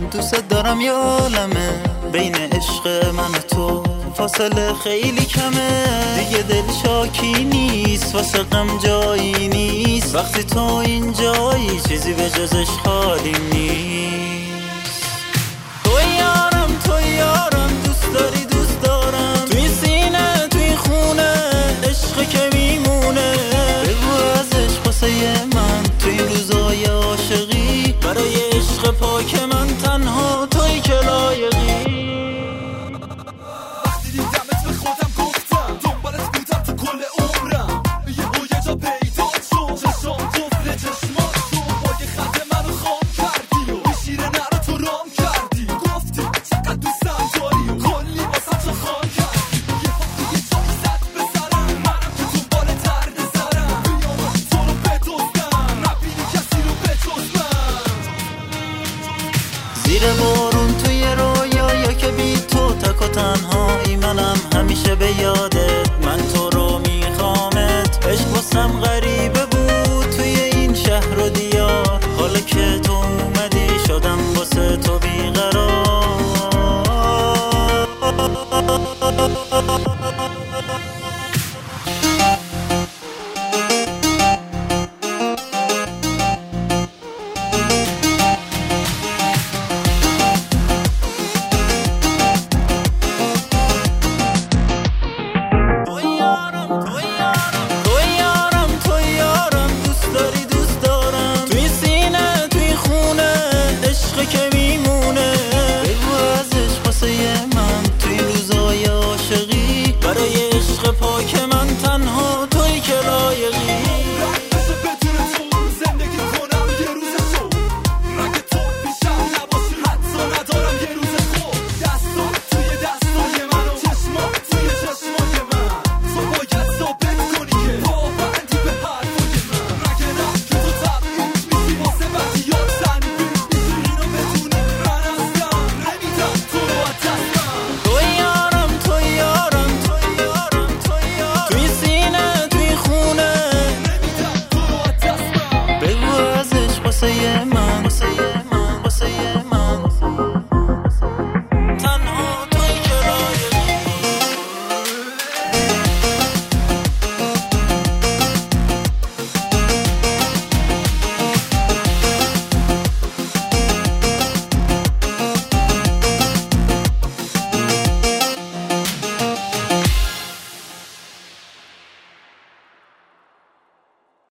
دوست دارم یه عالمه بین عشق من و تو فاصله خیلی کمه دیگه دل شاکی نیست واسه غم جایی نیست وقتی تو اینجایی چیزی به جزش خالی نیست تو یارم دوست داری دوست دارم توی سینه توی خونه عشق که میمونه بگو از عشق واسه من توی روزای عاشقی برای عشق پاک من تنها توی که لایقی وقتی دیدمت به خودم گفتم دنبالت بودم تو کل عمرم یه جا پیدا شد چشام قفل چشمات تو با یه خط منو خام کردی و این شیره نرو تو رام کردی گفتی چقدر دوستم داری و کلی واسم تو خان کردی یه وقتی یه جایی زد به سرم منم که دنبال درد سرم بیامد تو رو بدزدم نبینی کسی رو بجز من زیر بارون توی رویایا که بی تو تک و تنهایی منم همیشه به یادت من تو رو میخوامت عشق واسم غریبه